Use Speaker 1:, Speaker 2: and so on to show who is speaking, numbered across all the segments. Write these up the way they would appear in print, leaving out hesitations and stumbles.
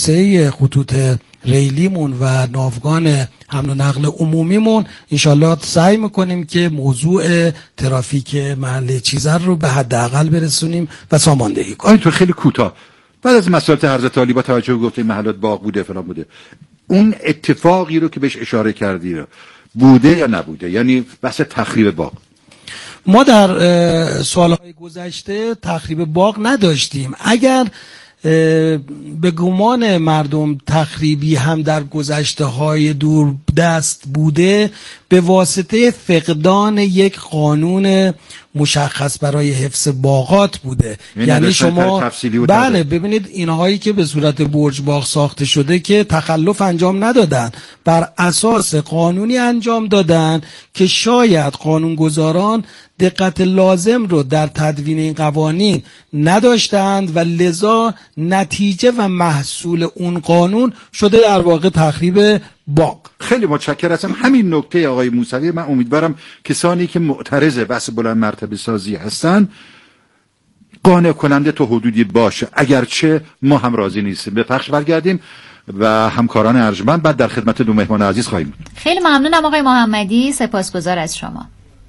Speaker 1: توسعه خطوط ریلیمون و ناوگان حمل و نقل عمومیمون انشالله سعی میکنیم که موضوع ترافیک محله چیزر رو به حداقل برسونیم و ساماندهی کنیم.
Speaker 2: اینطور خیلی کوتاه بعد از مسائل حضرت علی با توجه گفته محلات باغ بوده فلان بوده، اون اتفاقی رو که بهش اشاره کردی رو بوده یا نبوده؟ یعنی بحث تخریب باغ
Speaker 1: ما در سالهای گذشته تخریب باغ نداشتیم. اگر به گمان مردم تخریبی هم در گذشته های دور دست بوده، به واسطه فقدان یک قانون مشخص برای حفظ باغات بوده. یعنی شما بله ببینید اینهایی که به صورت برج باغ ساخته شده که تخلف انجام ندادن، بر اساس قانونی انجام دادن که شاید قانونگذاران دقت لازم رو در تدوین این قوانین نداشتند و لذا نتیجه و محصول اون قانون شده در واقع تخریب باغ.
Speaker 2: خیلی متشکرم. همین نکته آقای موسوی، من امیدوارم کسانی که معترض بحث بلند مرتبه سازی هستن قانع کننده تو حدودی باشه، اگرچه ما هم راضی نیستیم. به پخش برگردیم و همکاران ارجمند بعد در خدمت دو مهمان عزیز خواهیم بود.
Speaker 3: خیلی ممنونم آقای محمدی، سپاسگزار از شما.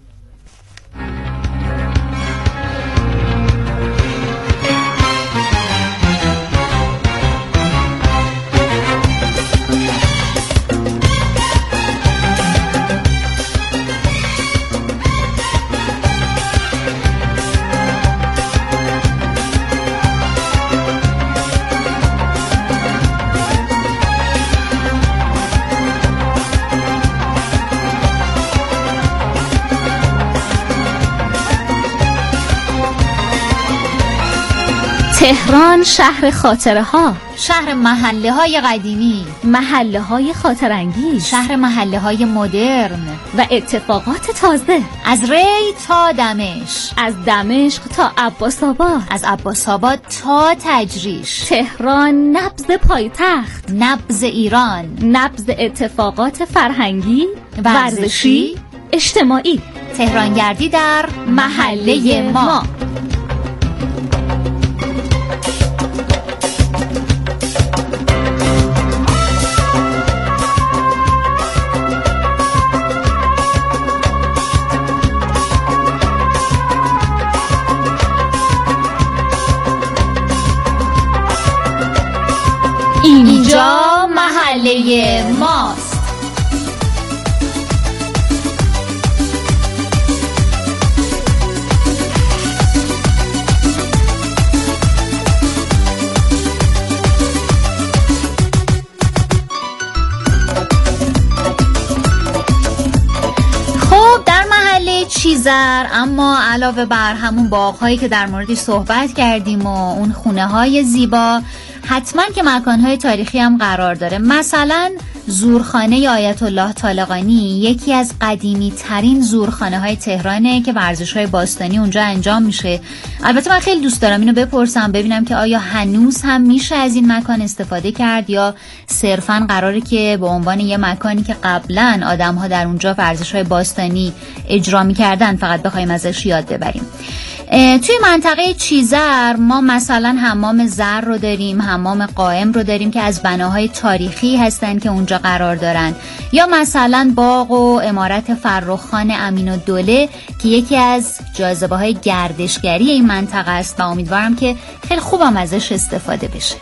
Speaker 4: تهران شهر خاطره ها،
Speaker 3: شهر محله های قدیمی،
Speaker 4: محله های خاطرانگیز،
Speaker 3: شهر محله های مدرن
Speaker 4: و اتفاقات تازه.
Speaker 3: از ری تا دمشق،
Speaker 4: از دمشق تا عباس آباد،
Speaker 3: از عباس آباد تا تجریش.
Speaker 4: تهران نبض پایتخت،
Speaker 3: نبض ایران،
Speaker 4: نبض اتفاقات فرهنگی، ورزشی، اجتماعی.
Speaker 3: تهرانگردی در محله ما. اینجا محله ماست. خب در محله چیزر، اما علاوه بر همون باغ‌هایی که در موردش صحبت کردیم و اون خونه‌های زیبا، حتما که مکانهای تاریخی هم قرار داره. مثلا زورخانه آیت الله طالقانی یکی از قدیمی ترین زورخانه های تهرانه که ورزش های باستانی اونجا انجام میشه. البته من خیلی دوست دارم اینو بپرسم ببینم که آیا هنوز هم میشه از این مکان استفاده کرد یا صرفاً قراره که به عنوان یه مکانی که قبلا آدم ها در اونجا ورزش های باستانی اجرا میکردن فقط بخوایم ازش یاد ببریم. توی منطقه چیزر ما مثلا حمام زر رو داریم، حمام قائم رو داریم که از بناهای تاریخی هستن که اونجا قرار دارن، یا مثلا باغ و عمارت فرخ‌خان امین‌الدوله که یکی از جاذبه‌های گردشگری این منطقه است و امیدوارم که خیلی خوبم ازش استفاده بشه.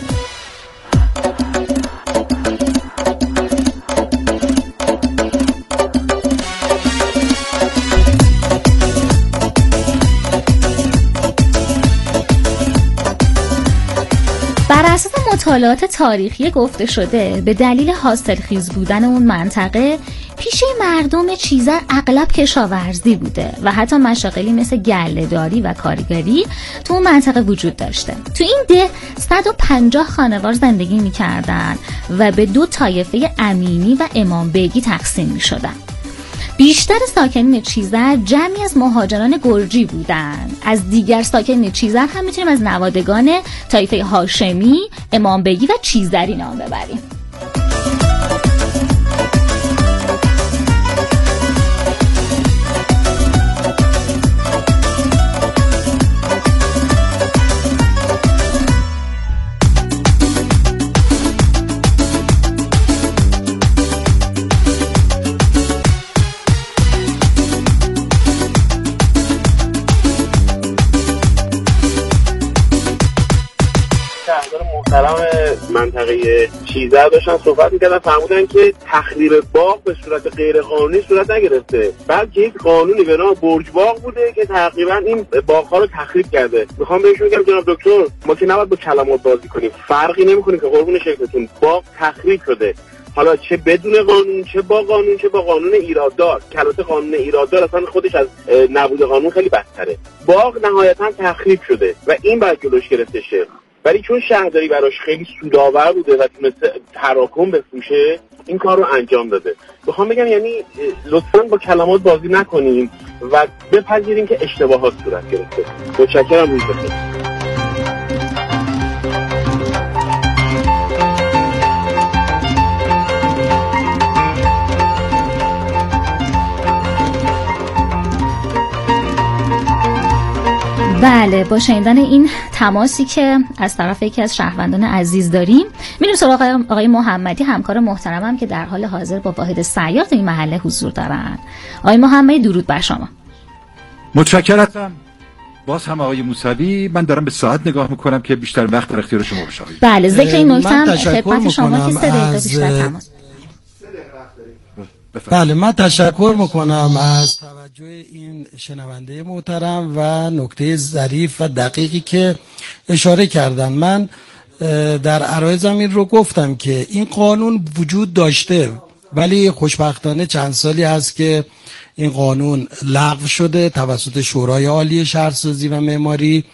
Speaker 4: بر اساس مطالعات تاریخی گفته شده به دلیل حاصلخیز بودن اون منطقه پیشه مردم چیزر اغلب کشاورزی بوده و حتی مشاغلی مثل گله‌داری و کارگری تو اون منطقه وجود داشته. تو این ده 150 خانوار زندگی می‌کردن و به دو طایفه امینی و امام بیگی تقسیم می‌شدن. بیشتر ساکنین چیزر جمعی از مهاجران گرجی بودند. از دیگر ساکنین چیزر هم میتونیم از نوادگان طایفه هاشمی، امام بیگی و چیزری نام ببریم.
Speaker 5: منطقه چیزر داشتن صحبت میکردن، فرمودن که تخریب باغ به صورت غیر قانونی صورت نگرفته، بلکه یک قانونی به نام برج باغ بوده که تقریبا این باغ‌ها رو تخریب کرده. میخوام بهشون بگم جناب دکتر، ما که نباید با کلمات بازی کنیم، فرقی نمی‌کنه که قربون شکلتون باغ تخریب شده، حالا چه بدون قانون، چه با قانون، چه با قانون ایراددار. کلمه قانون ایراددار اصلا خودش از نبود قانون خیلی بدتره. باغ نهایتا تخریب شده و این باید جلوش گرفته شه، ولی چون شهرداری براش خیلی سودآور بوده و تونسته تراکم بفروشه، این کار رو انجام داده. میخوام بگم یعنی لطفاً با کلمات بازی نکنیم و بپذیریم که اشتباهات صورت گرفته. متشکرم. روز بخیر.
Speaker 4: بله، با شنیدن این تماسی که از طرف یکی از شهروندان عزیز داریم، میریم سراغ آقای محمدی، همکار محترمم که در حال حاضر با واحد سیار در این محله حضور دارن. آقای محمدی، درود بر شما.
Speaker 2: متشکرم. باز هم آقای موسوی، من دارم به ساعت نگاه میکنم که بیشتر وقت در اختیار شما بشه.
Speaker 4: بله، ذکر این نکته هم خدمت شما که 3 دقیقه بیشتر تماس.
Speaker 1: بله، من تشکر میکنم از توجه این شنونده محترم و نکته ظریف و دقیقی که اشاره کردن. من در عرایضم این رو گفتم که این قانون وجود داشته، ولی خوشبختانه چند سالی هست که این قانون لغو شده توسط شورای عالی شهرسازی و معماری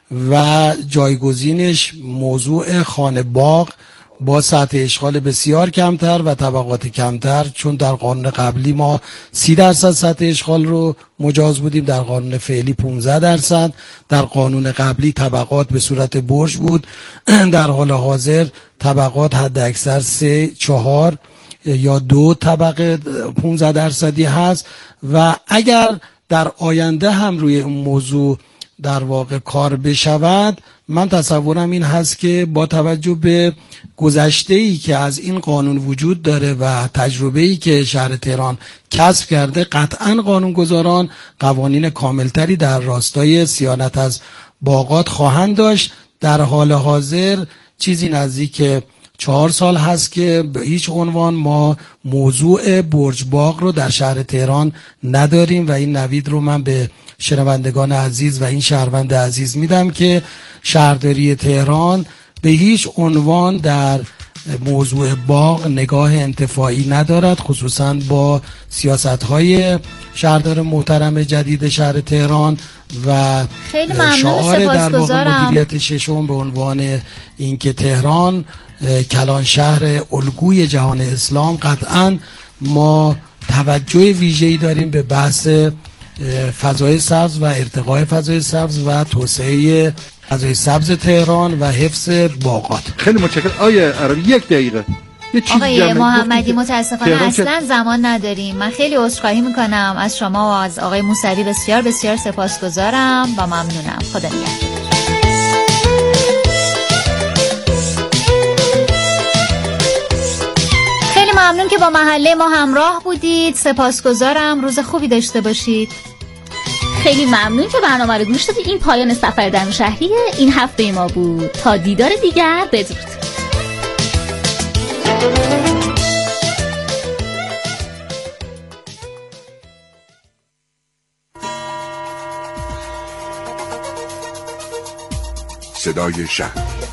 Speaker 1: و جایگزینش موضوع خانه باغ با سطح اشغال بسیار کمتر و طبقات کمتر، چون در قانون قبلی ما 30% سطح اشغال رو مجاز بودیم، در قانون فعلی 15%. در قانون قبلی طبقات به صورت برج بود، در حال حاضر طبقات حد اکثر 3، 4 یا 2 طبقه 15% هست و اگر در آینده هم روی اون موضوع در واقع کار بشود، من تصورم این هست که با توجه به گذشته‌ای که از این قانون وجود داره و تجربه‌ای که شهر تهران کسب کرده، قطعاً قانونگذاران قوانین کاملتری در راستای صیانت از باغات خواهند داشت. در حال حاضر چیزی نزدیک 4 سال هست که به هیچ عنوان ما موضوع برج باغ رو در شهر تهران نداریم و این نوید رو من به شنوندگان عزیز و این شهروند عزیز میدم که شهرداری تهران به هیچ عنوان در موضوع باغ نگاه انتفاعی ندارد، خصوصا با سیاست‌های شهردار محترم جدید شهر تهران و شعار در واقع مدیریت ششم به عنوان اینکه تهران کلان شهر الگوی جهان اسلام. قطعا ما توجه ویژه‌ای داریم به بحث فضای سبز و ارتقای فضای سبز و توسعه فضای سبز تهران و حفظ باغات.
Speaker 2: خیلی متشکرم. آیه عربی 1 دقیقه.
Speaker 3: آقای محمدی، متاسفانه اصلا زمان نداریم. من خیلی عذرخواهی میکنم از شما و از آقای موسوی، بسیار بسیار سپاسگزارم و ممنونم. خدا نگهدار. خیلی ممنون که با محله ما همراه بودید. سپاسگزارم. روز خوبی داشته باشید.
Speaker 4: خیلی ممنون که برنامه رو گوش دادید. این پایان سفر در شهری این هفته ما بود. تا دیدار دیگر، بدرود.
Speaker 6: صدای شهر.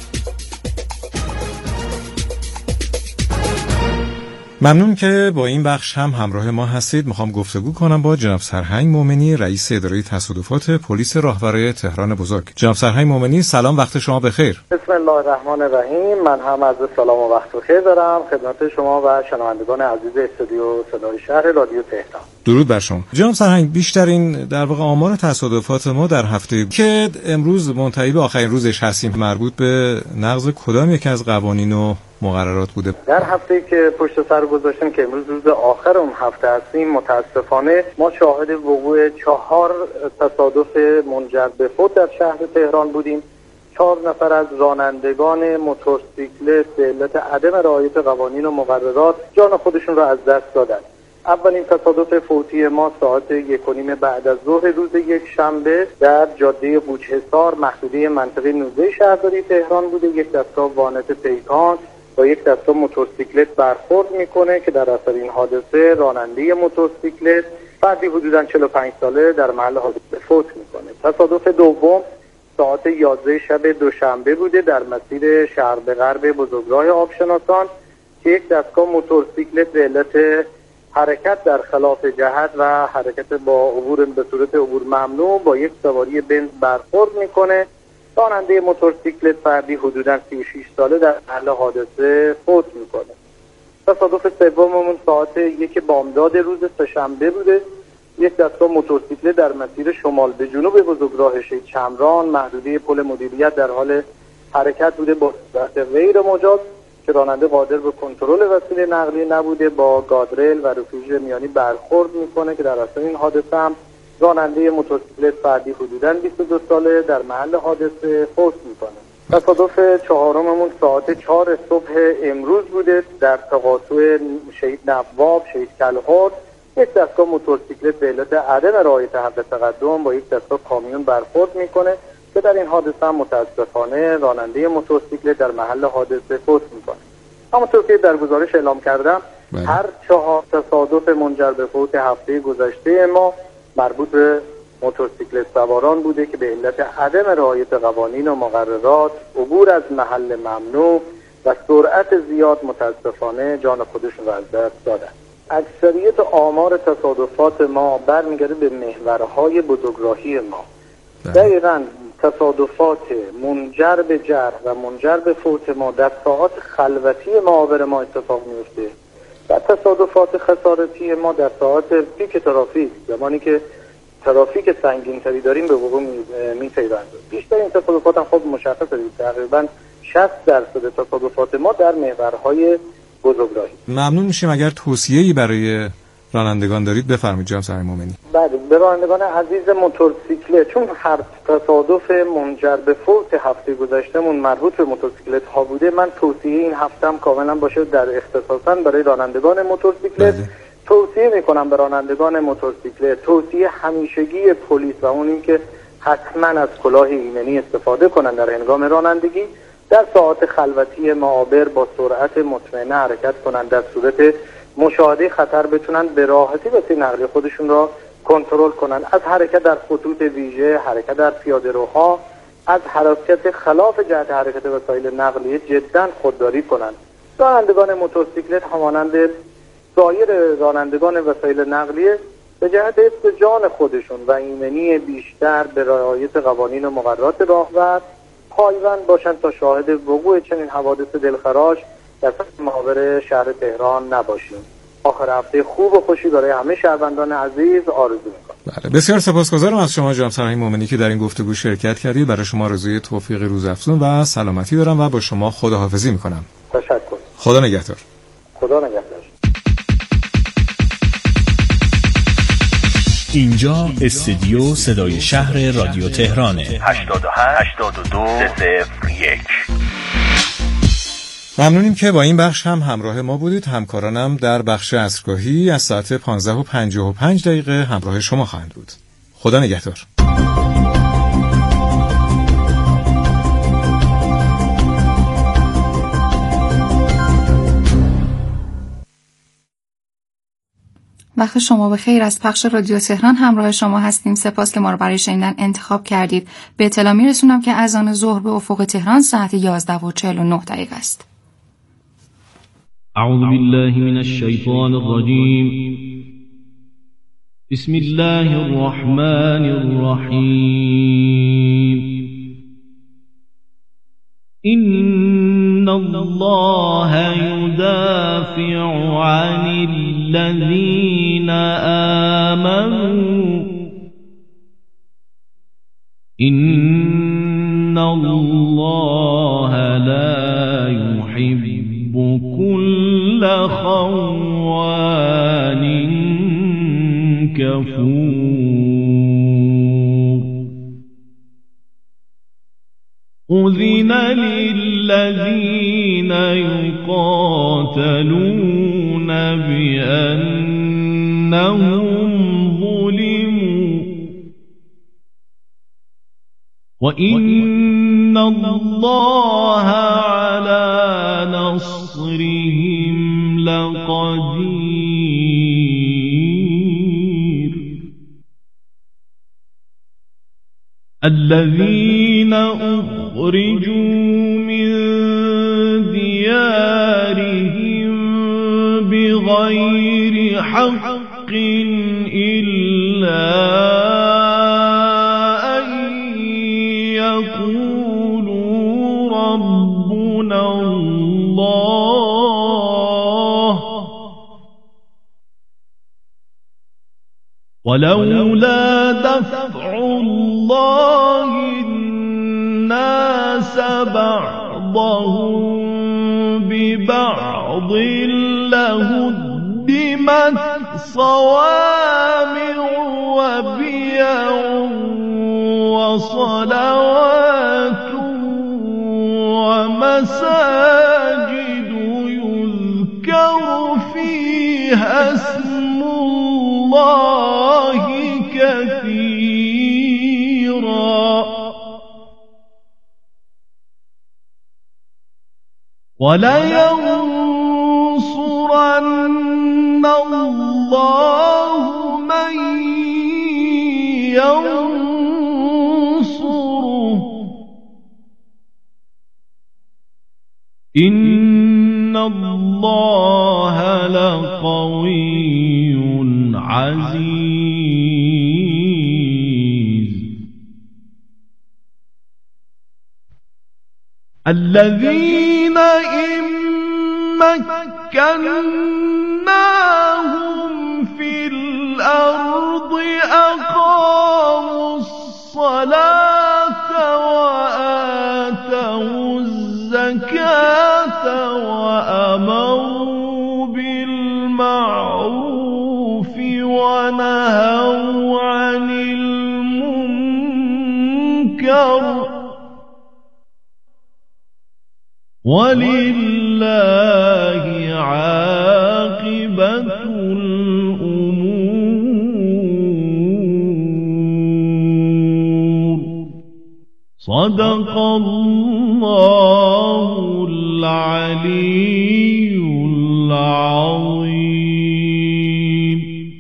Speaker 6: ممنون که با این بخش هم همراه ما هستید. میخوام گفتگو کنم با جناب سرهنگ مومنی، رئیس اداره تصادفات پلیس راهورای تهران بزرگ. جناب سرهنگ مومنی، سلام، وقت شما بخیر.
Speaker 7: بسم الله الرحمن الرحیم. من هم از سلام و وقت بخیر دارم خدمت شما و شنوندگان عزیز استودیو صدای شهر رادیو تهران.
Speaker 6: درود بر شما. جناب سرهنگ، بیشترین در واقع آمار تصادفات ما در هفته که امروز منتهی به آخرین روزش هستیم مربوط به نقض کدام یک از قوانین و مقررات بوده؟
Speaker 7: در هفته‌ای که پشت سر گذاشتیم که امروز روز آخر اون هفته هستیم، متاسفانه ما شاهد وقوع 4 تصادف منجر به فوت در شهر تهران بودیم. 4 نفر از رانندگان موتورسیکلت به علت عدم رعایت قوانین و مقررات جان خودشون را از دست دادند. اولین تصادف فوتی ما ساعت 1:30 بعد از ظهر روز یک شنبه در جاده قوچ‌حصار محدوده منطقه 19 شهرداری تهران بوده. یک دستگاه وانت پیکان با یک دستگاه موتورسیکلت برخورد میکنه که در اثر این حادثه راننده موتورسیکلت فردی حدوداً 45 ساله در محل حادثه فوت میکنه. تصادف دوم ساعت 11 شب دوشنبه بوده در مسیر شرق به غرب بزرگراه آبشناسان که یک دستگاه موتورسیکلت به علت حرکت در خلاف جهت و حرکت با عبور به صورت عبور ممنوع با یک سواری بنز برخورد میکنه. راننده موتورسیکلت فردی حدوداً 36 ساله در محل حادثه فوت میکنه. تصادف سوممون ساعت 1 بامداد روز سه‌شنبه بوده. یک دستگاه موتورسیکلت در مسیر شمال به جنوب بزرگراه شهید شمران محدوده پل مدیریت در حال حرکت بوده با سرعت غیر مجاز که راننده قادر به کنترل وسیله نقلیه نبوده با گادریل و رفیوژ میانی برخورد میکنه که در اثر این حادثه هم راننده موتورسیکلت فردی حدوداً 22 ساله در محل حادثه فوت میکنه. تصادف چهارممون ساعت 4 صبح امروز بوده در تقاطع شهید نواب شهید کلهر. یک دستگاه موتورسیکلت به علت عدم رعایت حد تقدم با یک دستگاه کامیون برخورد میکنه که در این حادثه هم متاسفانه راننده موتورسیکلت در محل حادثه فوت میکنه. همونطور که در گزارش اعلام کردم هر 4 تصادف منجر به فوت هفته گذشته ما مربوط به موتورسیکلت سواران بوده که به علت عدم رعایت قوانین و مقررات، عبور از محل ممنوع و سرعت زیاد متاسفانه جان خودشون را از دست دادن. اکثریت آمار تصادفات ما برمیگرده به محورهای بزرگراهی ما. دقیقاً تصادفات منجر به جرح و منجر به فوت ما در ساعات خلوتی معابر ما اتفاق میفته و تصادفات خسارتی ما در ساعات پیک ترافیک، زمانی که ترافیک سنگین تری داریم، به وقوع می‌پیوندد. بیشتر این تصادفات هم خود مشخصه، تقریباً 60% تصادفات ما در محورهای بزرگراهی.
Speaker 6: ممنون میشیم اگر توصیه‌ای برای رانندگان دارید بفرمایید جناب سرهنگ مومنی.
Speaker 7: بله، به رانندگان عزیز موتورسیکلت، چون هر تصادف منجر به فوت هفته گذشتهمون مربوط به موتورسیکلت ها بوده، من توصیه این هفته هم کاملا باشه در اختصاصا برای رانندگان موتورسیکلت. توصیه میکنم به رانندگان موتورسیکلت توصیه همیشگی پلیس و اون این که حتما از کلاه ایمنی استفاده کنند در هنگام رانندگی، در ساعات خلوتی معابر با سرعت مطمئنه حرکت کنند، در صورت مشاهده خطر بتونن به راحتی وسیله نقلیه خودشون را کنترل کنن، از حرکت در خطوط ویژه، حرکت در پیاده‌روها، از حرکت خلاف جهت حرکت وسایل نقلیه جدا خودداری کنند. رانندگان موتورسیکلت همانند سایر رانندگان وسایل نقلیه به جهت حفظ جان خودشون و ایمنی بیشتر به رعایت قوانین و مقررات راهور پایبند باشند تا شاهد وقوع چنین حوادث دلخراش در محاور شهر تهران نباشیم. آخر هفته خوب و خوشی برای همه شهروندان عزیز آرزو می‌کنم.
Speaker 6: بله، بسیار سپاسگزارم از شما جناب سرهنگ مومنی که در این گفتگو شرکت کردید. برای شما آرزوی توفیق روزافزون و سلامتی دارم و با شما خداحافظی می‌کنم.
Speaker 7: تشکر.
Speaker 6: خدا نگهدار.
Speaker 7: خدا نگهدار.
Speaker 8: اینجا استودیو صدای شهر رادیو تهرانه.
Speaker 9: 88-82-001.
Speaker 6: ممنونیم که با این بخش هم همراه ما بودید. همکارانم در بخش عصرگاهی از ساعت 15:55 همراه شما خواهند بود. خدا نگهدار.
Speaker 10: وقت شما بخیر. از پخش رادیو تهران همراه شما هستیم. سپاس که ما رو برای شنیدن انتخاب کردید. به اطلاع میرسونم که اذان ظهر به افق تهران ساعت 11:49 است.
Speaker 11: اعوذ بالله من الشیطان الرجیم. بسم الله الرحمن الرحیم. إن الله يدافع عن الذين آمنوا إن الله لا يحب كل خوان كفور أذن للذين يقاتلون بأنهم وإن الله على نصرهم لقدير. الذين أخرجوا من ديارهم بغير حق إلا أن يقولوا ربنا الله ولولا دفع الله الناس بعضهم ببعض لهدمت صوامع وبيع وصلوات ومساجد يذكر فيها اسم الله كثيرا ولينصرن الله من ينصره إن الله لقوي عزيز. الذين إن مكناهم في الأرض أقاموا الصلاة وآتوا الزكاة وأمروا بالمعروف ونهوا عن المنكر ولله عاقبة الأمور. صدق الله العلي العظيم.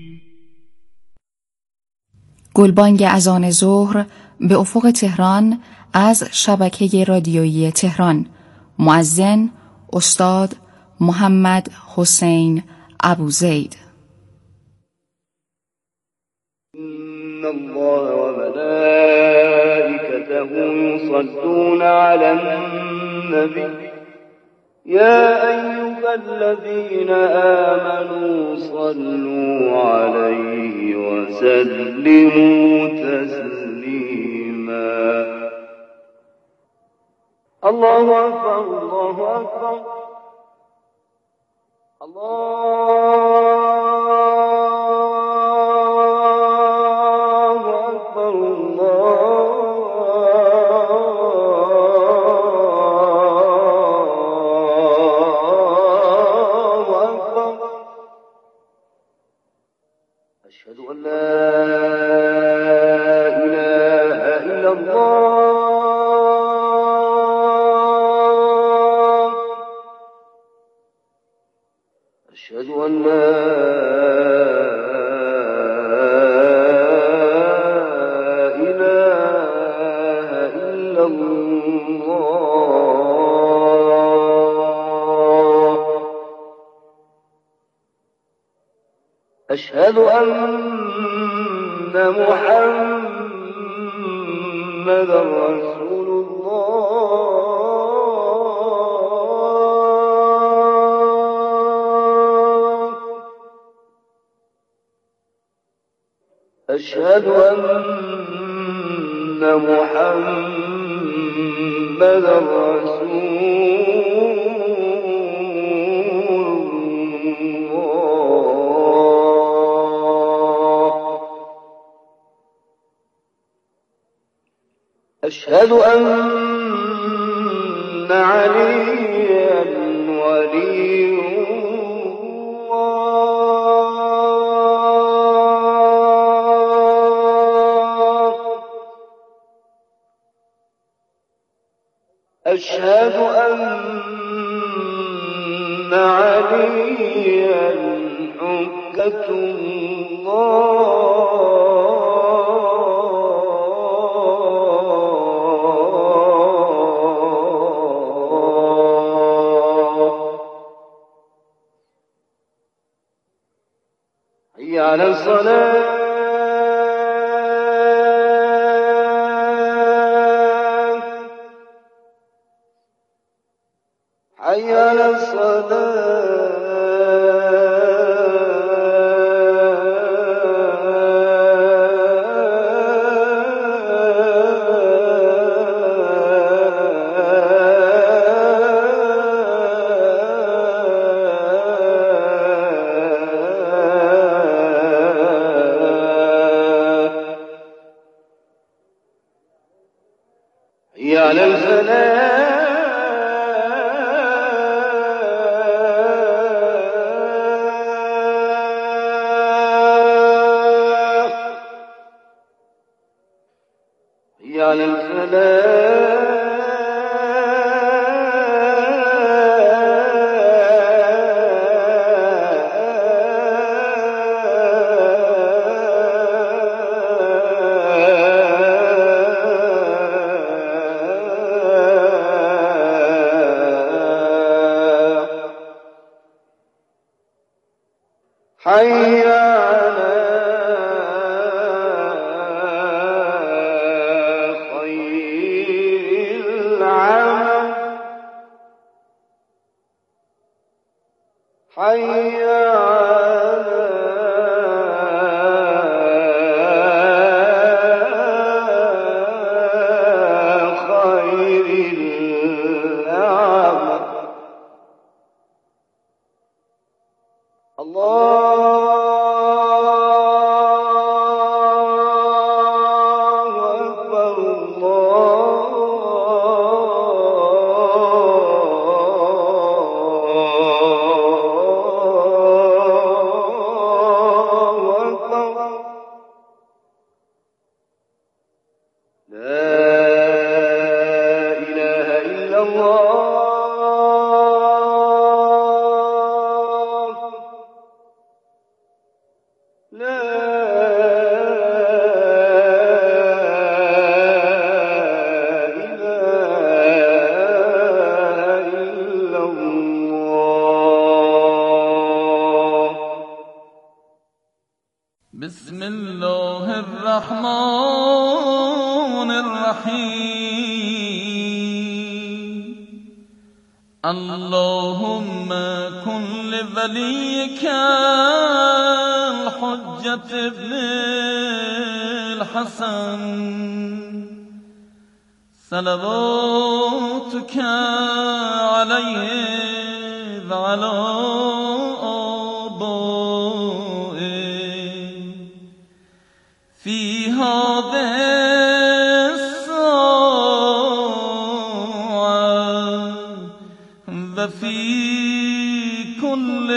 Speaker 10: گلبانگ اذان ظهر به افق تهران از شبکه رادیویی تهران. مؤذن استاد محمد حسین ابوزید.
Speaker 9: إن الله وملائكته يصلون على النبي يا أيها الذين آمنوا صلوا عليه وسلموا تسليما. الله أكبر الله أكبر الله أكبر الله أكبر. أشهد أن لا إله إلا الله أشهد أن لا إله إلا الله أشهد أن محمدا رسول الله أشهد أن محمدا رسول الله أشهد أن عليا ولي الله أشهد أن عليا حجة الله حي على الصلاة حي على الصلاة حي على الفلاح حي على الفلاح حي على خير العمل حي على خير العمل
Speaker 11: بسم الله الرحمن الرحيم اللهم كن لوليك الحجة ابن الحسن صلواتك عليه وعلى في هذه الساعة وفي كل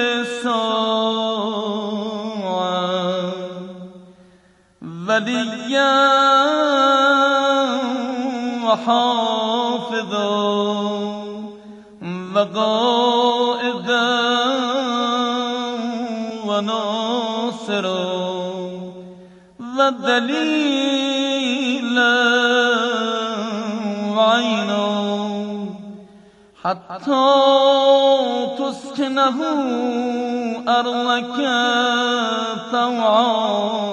Speaker 11: ساعة وليا وحافظا وقائدا وناصرا ودليلا وعينا حتى تسكنه أرضك طوعا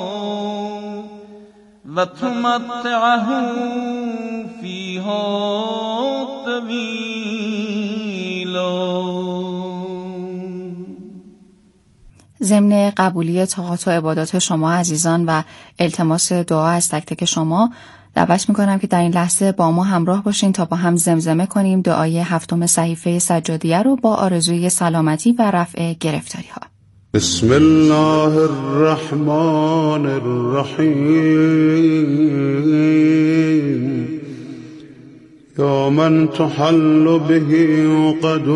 Speaker 11: وتمتعه فيها طويلا.
Speaker 10: ضمن قبولی طاعات و عبادات شما عزیزان و التماس دعا از تک تک شما دعوت میکنم که در این لحظه با ما همراه باشین تا با هم زمزمه کنیم دعای 7 صحیفه سجادیه رو با آرزوی سلامتی و رفع گرفتاری ها.
Speaker 12: بسم الله الرحمن الرحیم یا من تحل به عقد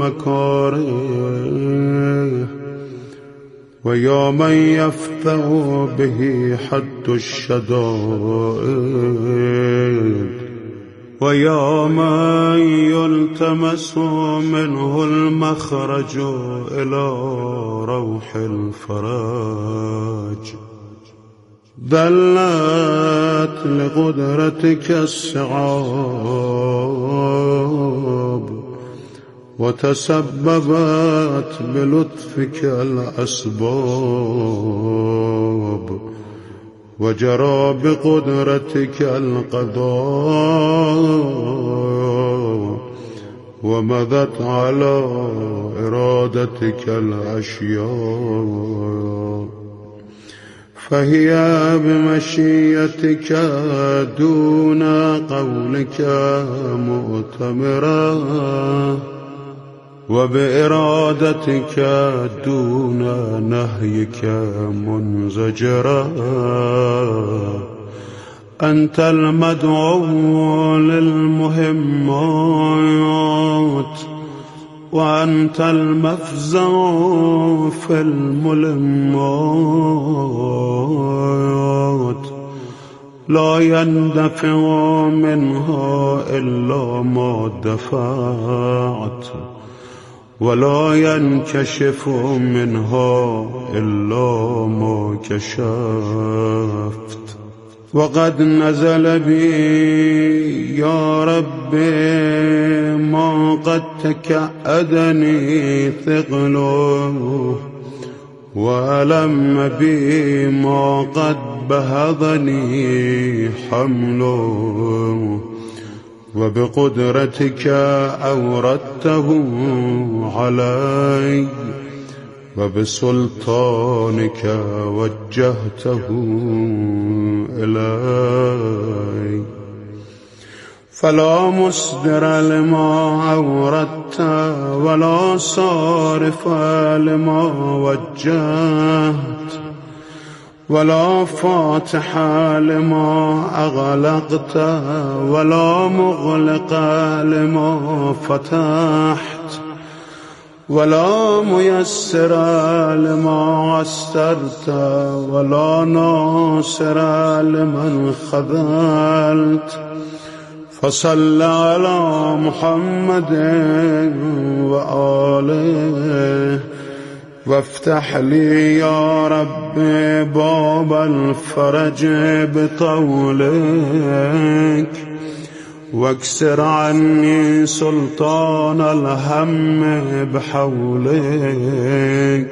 Speaker 12: المکاره و یا من یفتح به حد الشدائد ويا من يلتمس منه المخرج إلى روح الفرج دلت لقدرتك الصعاب وتسببت بلطفك الأسباب وجرى بقدرتك القضاء ومضت على إرادتك الأشياء فهي بمشيتك دون قولك مؤتمرة وبإرادتك دون نهيك منزجرا أنت المدعو للمهمات وأنت المفزع في الملمات لا يندفع منها إلا ما دفعت ولا ينكشف منها إلا ما كشفت وقد نزل بي يا ربي ما قد تكأدني ثقله وألم بي ما قد بهضني حمله وبقدرتك أوردته علي وبسلطانك وجهته إلي فلا مصدر لما أوردت ولا صارف لما وجهت ولا فاتح لما أغلقت ولا مغلق لما فتحت ولا ميسر لما عسرت ولا ناصر لمن خذلت فصل على محمد وآله وافتح لي يا رب باب الفرج بطولك واكسر عني سلطان الهم بحولك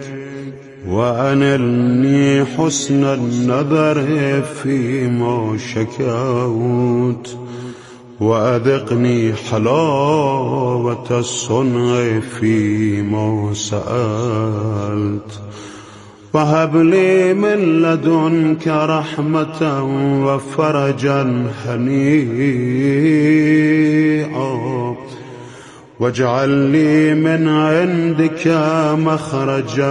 Speaker 12: وأنلني حسن النظر فيما شكوت وأذقني حلاوة الصنع فيما سألت وهب لي من لدنك رحمة وفرجا هنيئا واجعل لي من عندك مخرجا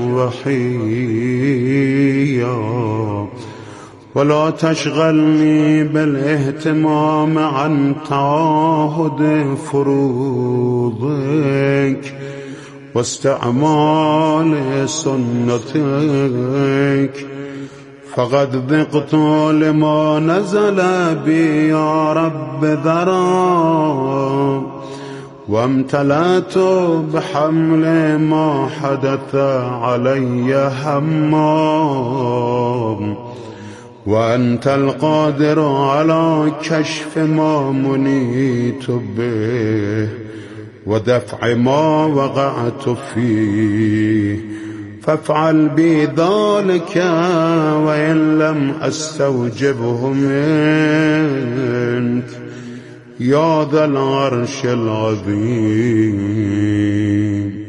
Speaker 12: وحيا ولا تشغلني بالاهتمام عن تعاهد فروضك واستعمال سنتك فقد ذقت لما نزل بي يا رب ذرا وامتلأت بحمل ما حدث علي همام وأنت القادر على كشف ما منيت به ودفع ما وقعت فيه فافعل بي ذلك وإن لم أستوجبه منك يا ذا العرش العظيم.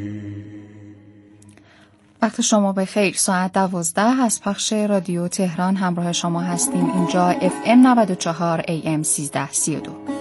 Speaker 10: وقت شما بخیر. ساعت 12 از پخش رادیو تهران همراه شما هستیم. اینجا FM 94 AM 1332.